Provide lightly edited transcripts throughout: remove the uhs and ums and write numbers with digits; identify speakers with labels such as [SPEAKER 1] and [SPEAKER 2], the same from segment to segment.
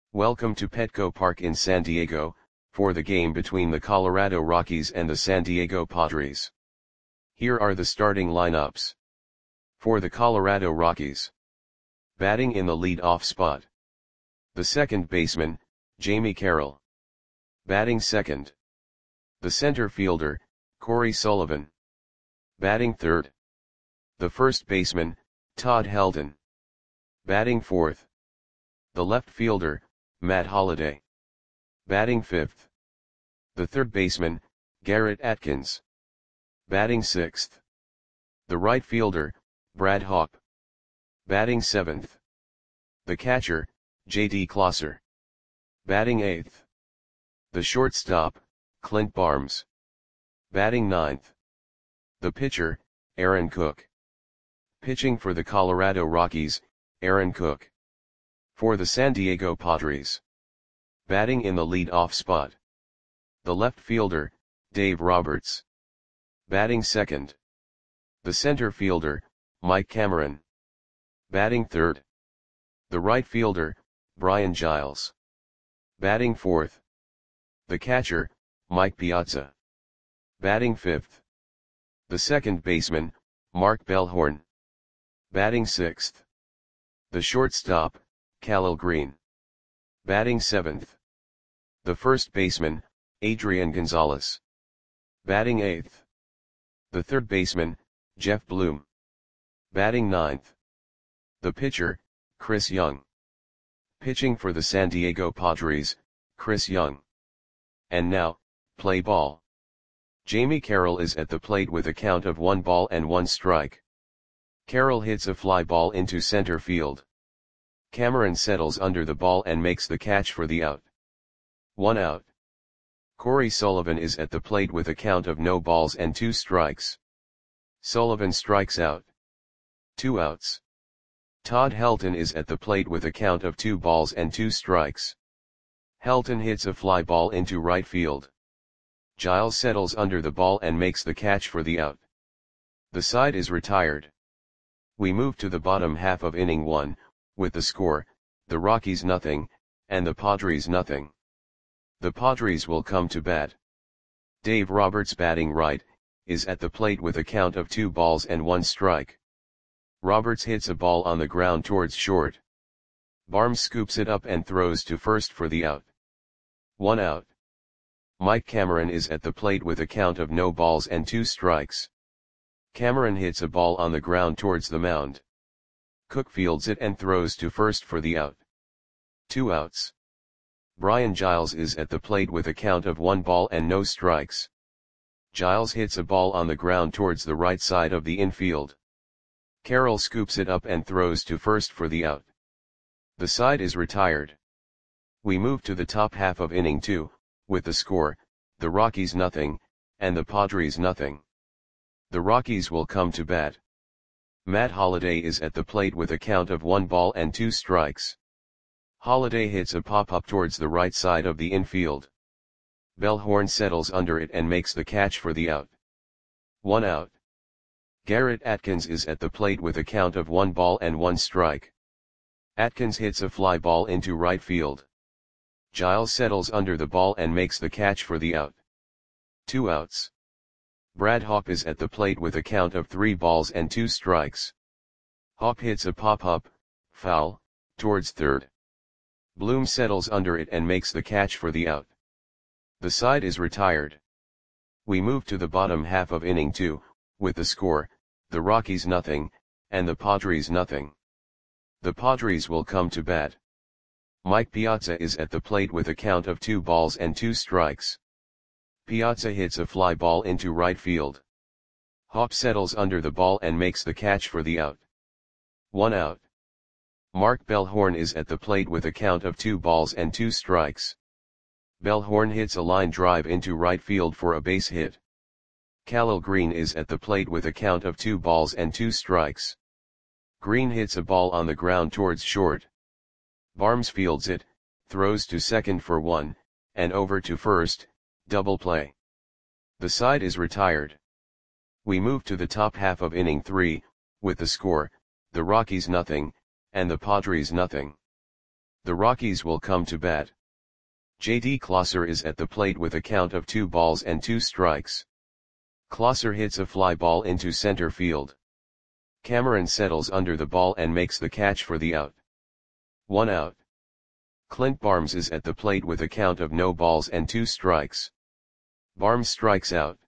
[SPEAKER 1] Welcome to Petco Park in San Diego, for the game between the Colorado Rockies and the San Diego Padres. Here are the starting lineups. For the Colorado Rockies. Batting in the lead-off spot. The second baseman, Jamie Carroll. Batting second. The center fielder, Corey Sullivan. Batting third. The first baseman, Todd Helton. Batting fourth. The left fielder, Matt Holliday. Batting fifth. The third baseman, Garrett Atkins. Batting sixth. The right fielder, Brad Hawpe. Batting seventh. The catcher, J.D. Closser. Batting eighth. The shortstop, Clint Barnes. Batting ninth. The pitcher, Aaron Cook. Pitching for the Colorado Rockies, Aaron Cook. For the San Diego Padres. Batting in the lead-off spot. The left fielder, Dave Roberts. Batting second. The center fielder, Mike Cameron. Batting third. The right fielder, Brian Giles. Batting fourth. The catcher, Mike Piazza. Batting fifth. The second baseman, Mark Bellhorn. Batting sixth. The shortstop, Khalil Green. Batting seventh. The first baseman, Adrian Gonzalez. Batting eighth. The third baseman, Jeff Bloom. Batting ninth. The pitcher, Chris Young. Pitching for the San Diego Padres, Chris Young. And now, play ball. Jamie Carroll is at the plate with a count of 1 strike. Carroll hits a fly ball into center field. Cameron settles under the ball and makes the catch for the out. 1 out. Corey Sullivan is at the plate with a count of 2 strikes. Sullivan strikes out. 2 outs. Todd Helton is at the plate with a count of 2 strikes. Helton hits a fly ball into right field. Giles settles under the ball and makes the catch for the out. The side is retired. We move to the bottom half of inning 1, with the score, the Rockies nothing, and the Padres nothing. The Padres will come to bat. Dave Roberts batting right, is at the plate with a count of 2 strike. Roberts hits a ball on the ground towards short. Barnes scoops it up and throws to first for the out. 1 out. Mike Cameron is at the plate with a count of 2 strikes. Cameron hits a ball on the ground towards the mound. Cook fields it and throws to first for the out. 2 outs. Brian Giles is at the plate with a count of 1 strikes. Giles hits a ball on the ground towards the right side of the infield. Carroll scoops it up and throws to first for the out. The side is retired. We move to the top half of inning 2, with the score, the Rockies nothing, and the Padres nothing. The Rockies will come to bat. Matt Holliday is at the plate with a count of 1 strikes. Holliday hits a pop-up towards the right side of the infield. Bellhorn settles under it and makes the catch for the out. 1 out. Garrett Atkins is at the plate with a count of 1 strike. Atkins hits a fly ball into right field. Giles settles under the ball and makes the catch for the out. 2 outs. Brad Hawpe is at the plate with a count of 3 strikes. Hawpe hits a pop-up, foul, towards third. Bloom settles under it and makes the catch for the out. The side is retired. We move to the bottom half of inning 2, with the score, the Rockies nothing, and the Padres nothing. The Padres will come to bat. Mike Piazza is at the plate with a count of 2 strikes. Piazza hits a fly ball into right field. Hawpe settles under the ball and makes the catch for the out. 1 out. Mark Bellhorn is at the plate with a count of 2 strikes. Bellhorn hits a line drive into right field for a base hit. Khalil Green is at the plate with a count of 2 strikes. Green hits a ball on the ground towards short. Barnes fields it, throws to second for 1, and over to first, double play. The side is retired. We move to the top half of inning 3, with the score, the Rockies nothing, and the Padres nothing. The Rockies will come to bat. J.D. Closser is at the plate with a count of 2 balls and 2 strikes. Closser hits a fly ball into center field. Cameron settles under the ball and makes the catch for the out. 1 out. Clint Barnes is at the plate with a count of no balls and 2 strikes. Barnes strikes out.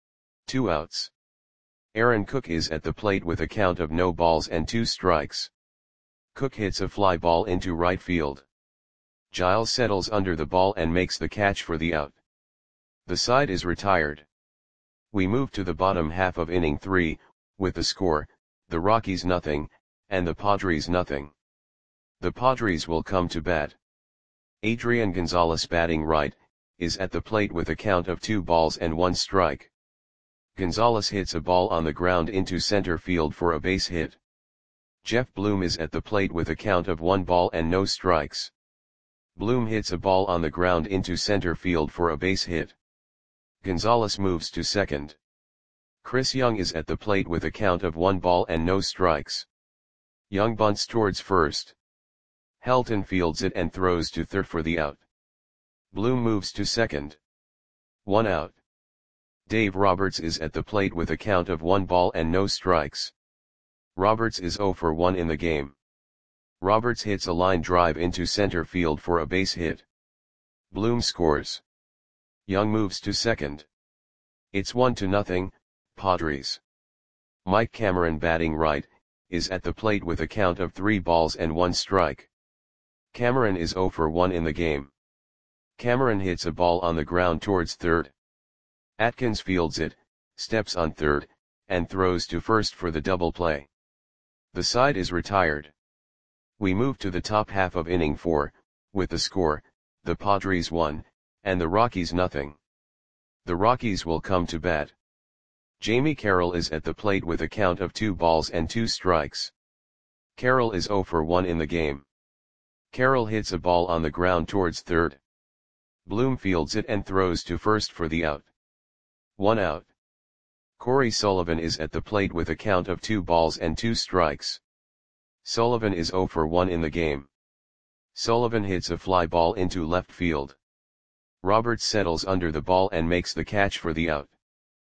[SPEAKER 1] 2 outs. Aaron Cook is at the plate with a count of no balls and 2 strikes. Cook hits a fly ball into right field. Giles settles under the ball and makes the catch for the out. The side is retired. We move to the bottom half of inning 3, with the score, the Rockies nothing, and the Padres nothing. The Padres will come to bat. Adrian Gonzalez, batting right, is at the plate with a count of 2 balls and 1 strike. Gonzalez hits a ball on the ground into center field for a base hit. Jeff Bloom is at the plate with a count of 1 ball and no strikes. Bloom hits a ball on the ground into center field for a base hit. Gonzalez moves to second. Chris Young is at the plate with a count of 1 ball and no strikes. Young bunts towards first. Helton fields it and throws to third for the out. Bloom moves to second. 1 out. Dave Roberts is at the plate with a count of 1 ball and no strikes. Roberts is 0 for 1 in the game. Roberts hits a line drive into center field for a base hit. Bloom scores. Young moves to second. It's 1-0, Padres. Mike Cameron, batting right, is at the plate with a count of 3 balls and 1 strike. Cameron is 0 for 1 in the game. Cameron hits a ball on the ground towards third. Atkins fields it, steps on third, and throws to first for the double play. The side is retired. We move to the top half of inning 4, with the score, the Padres 1, and the Rockies nothing. The Rockies will come to bat. Jamie Carroll is at the plate with a count of 2 balls and 2 strikes. Carroll is 0 for 1 in the game. Carroll hits a ball on the ground towards third. Bloom fields it and throws to first for the out. 1 out. Corey Sullivan is at the plate with a count of 2 balls and 2 strikes. Sullivan is 0 for 1 in the game. Sullivan hits a fly ball into left field. Roberts settles under the ball and makes the catch for the out.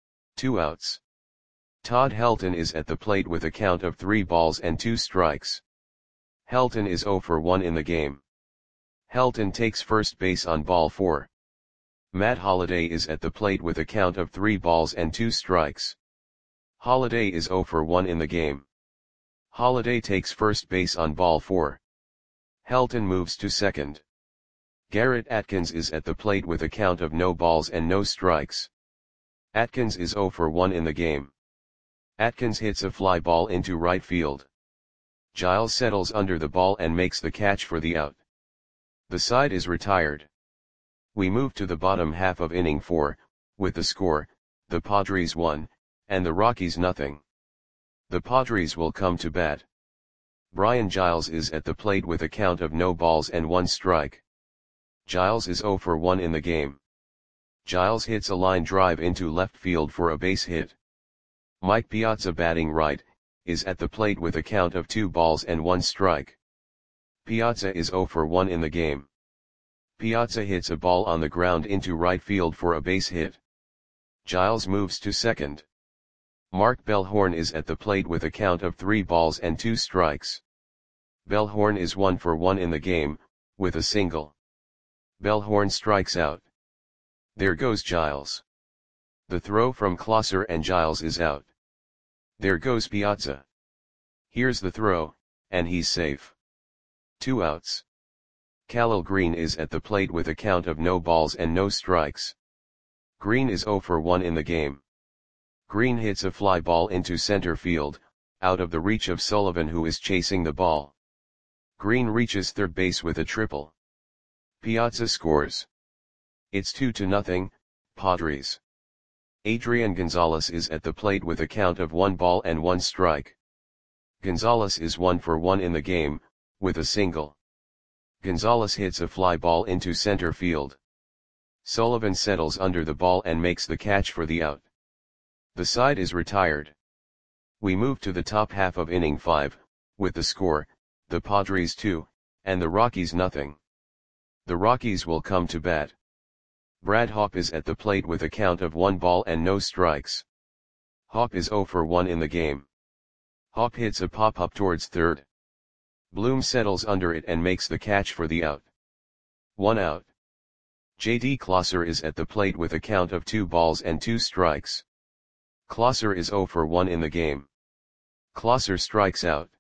[SPEAKER 1] 2 outs. Todd Helton is at the plate with a count of 3 balls and 2 strikes. Helton is 0 for 1 in the game. Helton takes first base on ball 4. Matt Holliday is at the plate with a count of 3 balls and 2 strikes. Holliday is 0 for 1 in the game. Holliday takes first base on ball 4. Helton moves to second. Garrett Atkins is at the plate with a count of no balls and no strikes. Atkins is 0 for 1 in the game. Atkins hits a fly ball into right field. Giles settles under the ball and makes the catch for the out. The side is retired. We move to the bottom half of inning 4, with the score, the Padres 1, and the Rockies nothing. The Padres will come to bat. Brian Giles is at the plate with a count of no balls and 1 strike. Giles is 0 for 1 in the game. Giles hits a line drive into left field for a base hit. Mike Piazza, batting right, is at the plate with a count of 2 balls and 1 strike. Piazza is 0 for 1 in the game. Piazza hits a ball on the ground into right field for a base hit. Giles moves to second. Mark Bellhorn is at the plate with a count of 3 balls and 2 strikes. Bellhorn is 1 for 1 in the game, with a single. Bellhorn strikes out. There goes Giles. The throw from Closser and Giles is out. There goes Piazza. Here's the throw, and he's safe. 2 outs. Khalil Green is at the plate with a count of no balls and no strikes. Green is 0 for 1 in the game. Green hits a fly ball into center field, out of the reach of Sullivan, who is chasing the ball. Green reaches third base with a triple. Piazza scores. It's 2-0, Padres. Adrian Gonzalez is at the plate with a count of 1 ball and 1 strike. Gonzalez is 1 for 1 in the game, with a single. Gonzalez hits a fly ball into center field. Sullivan settles under the ball and makes the catch for the out. The side is retired. We move to the top half of inning 5, with the score, the Padres 2, and the Rockies nothing. The Rockies will come to bat. Brad Hawpe is at the plate with a count of 1 ball and no strikes. Hawpe is 0 for 1 in the game. Hawpe hits a pop-up towards third. Bloom settles under it and makes the catch for the out. 1 out. J.D. Closser is at the plate with a count of 2 balls and 2 strikes. Closser is 0 for 1 in the game. Closser strikes out.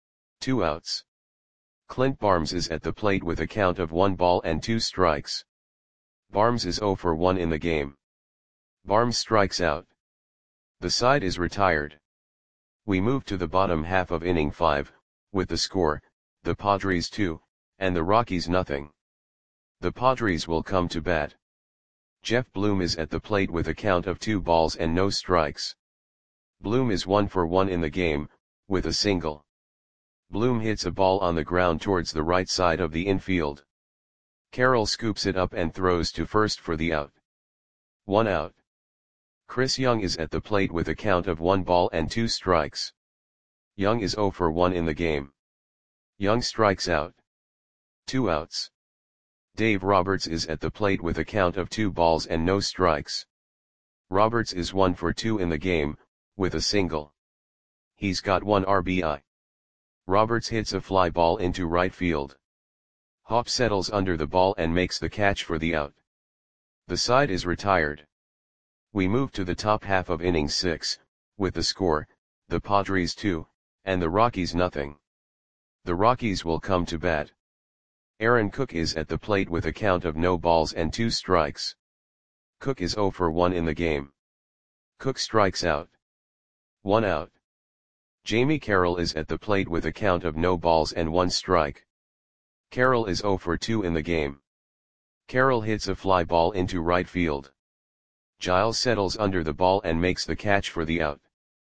[SPEAKER 1] 2 outs. Clint Barnes is at the plate with a count of 1 ball and 2 strikes. Barnes is 0 for 1 in the game. Barnes strikes out. The side is retired. We move to the bottom half of inning 5, with the score, the Padres 2, and the Rockies nothing. The Padres will come to bat. Jeff Bloom is at the plate with a count of 2 balls and no strikes. Bloom is 1 for 1 in the game, with a single. Bloom hits a ball on the ground towards the right side of the infield. Carroll scoops it up and throws to first for the out. 1 out. Chris Young is at the plate with a count of 1 ball and 2 strikes. Young is 0 for 1 in the game. Young strikes out. 2 outs. Dave Roberts is at the plate with a count of 2 balls and no strikes. Roberts is 1 for 2 in the game, with a single. He's got 1 RBI. Roberts hits a fly ball into right field. Hawpe settles under the ball and makes the catch for the out. The side is retired. We move to the top half of inning 6, with the score, the Padres 2, and the Rockies nothing. The Rockies will come to bat. Aaron Cook is at the plate with a count of no balls and 2 strikes. Cook is 0 for 1 in the game. Cook strikes out. 1 out. Jamie Carroll is at the plate with a count of no balls and 1 strike. Carroll is 0 for 2 in the game. Carroll hits a fly ball into right field. Giles settles under the ball and makes the catch for the out.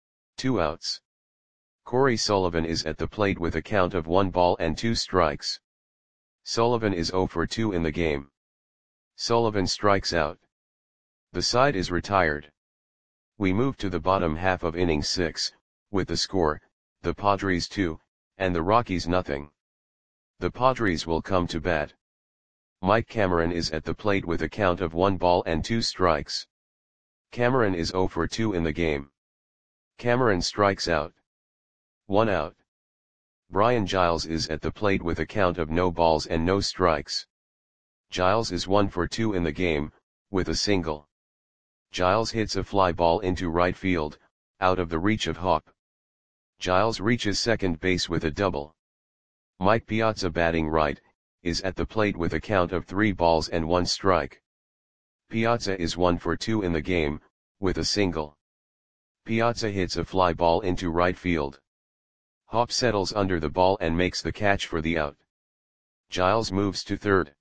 [SPEAKER 1] 2 outs. Corey Sullivan is at the plate with a count of 1 ball and 2 strikes. Sullivan is 0 for 2 in the game. Sullivan strikes out. The side is retired. We move to the bottom half of inning 6, with the score, the Padres 2, and the Rockies nothing. The Padres will come to bat. Mike Cameron is at the plate with a count of 1 ball and 2 strikes. Cameron is 0 for 2 in the game. Cameron strikes out. 1 out. Brian Giles is at the plate with a count of no balls and no strikes. Giles is 1 for 2 in the game, with a single. Giles hits a fly ball into right field, out of the reach of Hawpe. Giles reaches second base with a double. Mike Piazza, batting right, is at the plate with a count of 3 balls and 1 strike. Piazza is 1 for 2 in the game, with a single. Piazza hits a fly ball into right field. Hawpe settles under the ball and makes the catch for the out. Giles moves to third.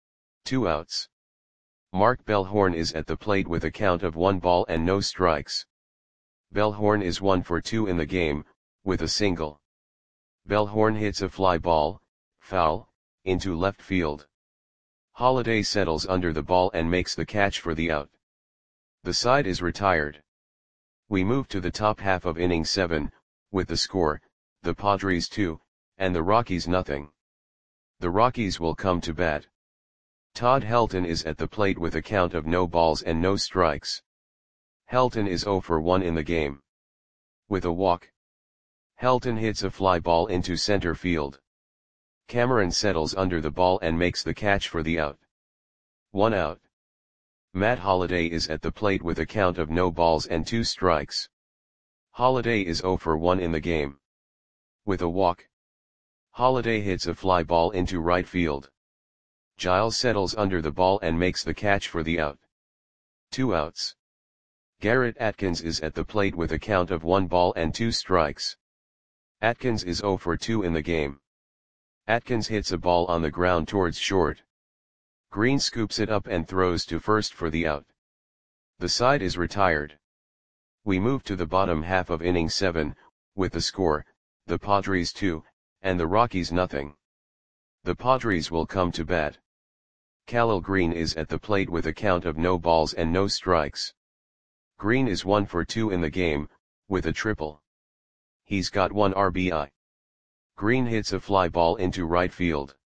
[SPEAKER 1] 2 outs. Mark Bellhorn is at the plate with a count of 1 ball and no strikes. Bellhorn is 1 for 2 in the game, with a single. Bellhorn hits a fly ball, foul, into left field. Holliday settles under the ball and makes the catch for the out. The side is retired. We move to the top half of inning 7, with the score, the Padres 2, and the Rockies nothing. The Rockies will come to bat. Todd Helton is at the plate with a count of no balls and no strikes. Helton is 0 for 1 in the game. With a walk. Helton hits a fly ball into center field. Cameron settles under the ball and makes the catch for the out. 1 out. Matt Holliday is at the plate with a count of no balls and 2 strikes. Holliday is 0 for 1 in the game. With a walk. Holliday hits a fly ball into right field. Giles settles under the ball and makes the catch for the out. 2 outs. Garrett Atkins is at the plate with a count of 1 ball and 2 strikes. Atkins is 0 for 2 in the game. Atkins hits a ball on the ground towards short. Green scoops it up and throws to first for the out. The side is retired. We move to the bottom half of inning 7, with the score, the Padres 2, and the Rockies nothing. The Padres will come to bat. Khalil Green is at the plate with a count of no balls and no strikes. Green is 1 for 2 in the game, with a triple. He's got 1 RBI. Green hits a fly ball into right field.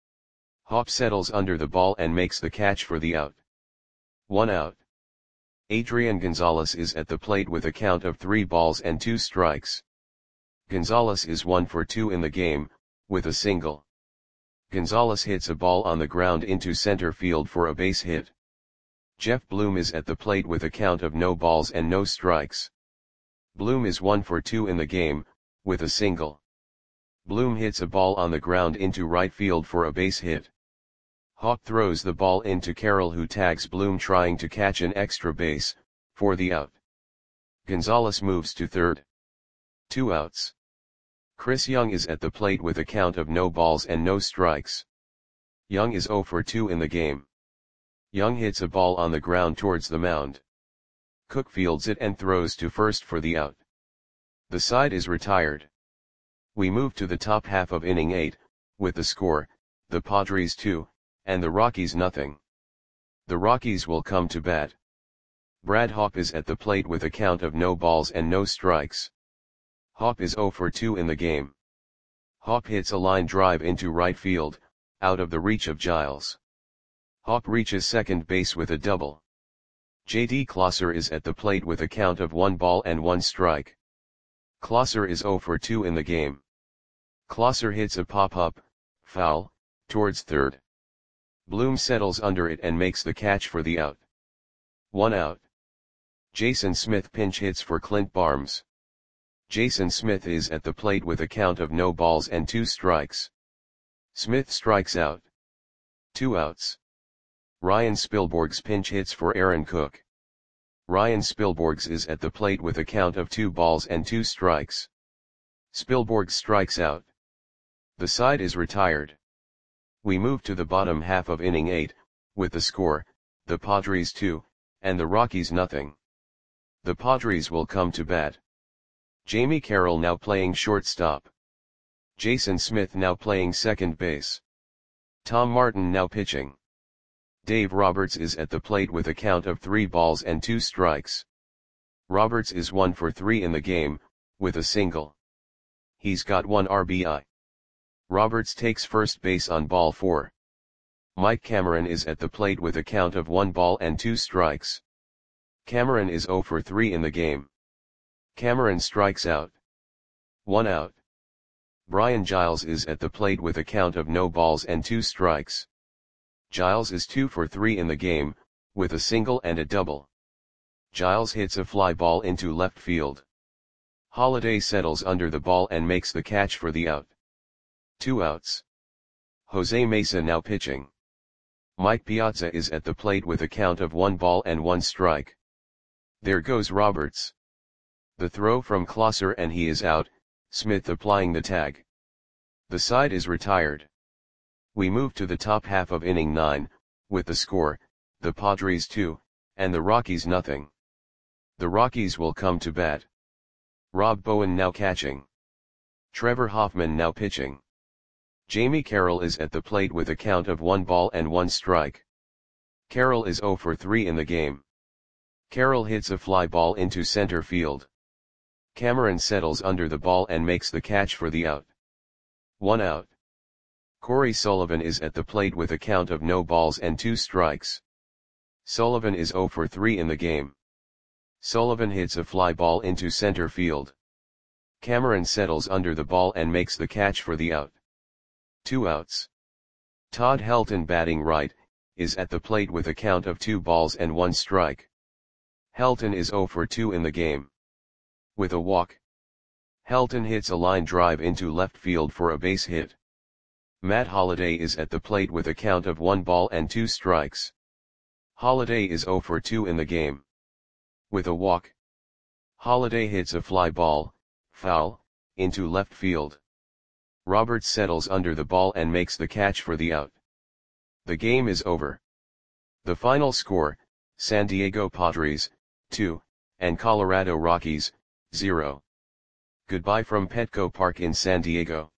[SPEAKER 1] Hop settles under the ball and makes the catch for the out. 1 out. Adrian Gonzalez is at the plate with a count of 3 balls and 2 strikes. Gonzalez is 1 for 2 in the game, with a single. Gonzalez hits a ball on the ground into center field for a base hit. Jeff Bloom is at the plate with a count of no balls and no strikes. Bloom is 1 for 2 in the game, with a single. Bloom hits a ball on the ground into right field for a base hit. Hawk throws the ball into Carroll, who tags Bloom trying to catch an extra base, for the out. Gonzalez moves to third. 2 outs. Chris Young is at the plate with a count of no balls and no strikes. Young is 0 for 2 in the game. Young hits a ball on the ground towards the mound. Cook fields it and throws to first for the out. The side is retired. We move to the top half of inning 8, with the score, the Padres 2, and the Rockies nothing. The Rockies will come to bat. Brad Hawpe is at the plate with a count of no balls and no strikes. Hawpe is 0 for 2 in the game. Hawpe hits a line drive into right field, out of the reach of Giles. Hawpe reaches second base with a double. J.D. Klosser is at the plate with a count of 1 ball and 1 strike. Klosser is 0 for 2 in the game. Klosser hits a pop-up, foul, towards third. Bloom settles under it and makes the catch for the out. 1 out. Jason Smith pinch hits for Clint Barnes. Jason Smith is at the plate with a count of no balls and 2 strikes. Smith strikes out. 2 outs. Ryan Spilborghs pinch hits for Aaron Cook. Ryan Spilborghs is at the plate with a count of 2 balls and 2 strikes. Spilborghs strikes out. The side is retired. We move to the bottom half of inning 8, with the score, the Padres 2, and the Rockies nothing. The Padres will come to bat. Jamie Carroll now playing shortstop. Jason Smith now playing second base. Tom Martin now pitching. Dave Roberts is at the plate with a count of 3 balls and 2 strikes. Roberts is 1 for 3 in the game, with a single. He's got 1 RBI. Roberts takes first base on ball 4. Mike Cameron is at the plate with a count of 1 ball and 2 strikes. Cameron is 0 for 3 in the game. Cameron strikes out. 1 out. Brian Giles is at the plate with a count of no balls and 2 strikes. Giles is 2 for 3 in the game, with a single and a double. Giles hits a fly ball into left field. Holiday settles under the ball and makes the catch for the out. 2 outs. Jose Mesa now pitching. Mike Piazza is at the plate with a count of 1 ball and 1 strike. There goes Roberts. The throw from Klosser and he is out, Smith applying the tag. The side is retired. We move to the top half of inning 9, with the score, the Padres 2, and the Rockies nothing. The Rockies will come to bat. Rob Bowen now catching. Trevor Hoffman now pitching. Jamie Carroll is at the plate with a count of 1 ball and 1 strike. Carroll is 0 for 3 in the game. Carroll hits a fly ball into center field. Cameron settles under the ball and makes the catch for the out. 1 out. Corey Sullivan is at the plate with a count of no balls and 2 strikes. Sullivan is 0 for 3 in the game. Sullivan hits a fly ball into center field. Cameron settles under the ball and makes the catch for the out. 2 outs. Todd Helton batting right, is at the plate with a count of 2 balls and 1 strike. Helton is 0 for 2 in the game. With a walk. Helton hits a line drive into left field for a base hit. Matt Holliday is at the plate with a count of 1 ball and 2 strikes. Holliday is 0 for 2 in the game. With a walk. Holliday hits a fly ball, foul, into left field. Roberts settles under the ball and makes the catch for the out. The game is over. The final score, San Diego Padres, 2, and Colorado Rockies, 0. Goodbye from Petco Park in San Diego.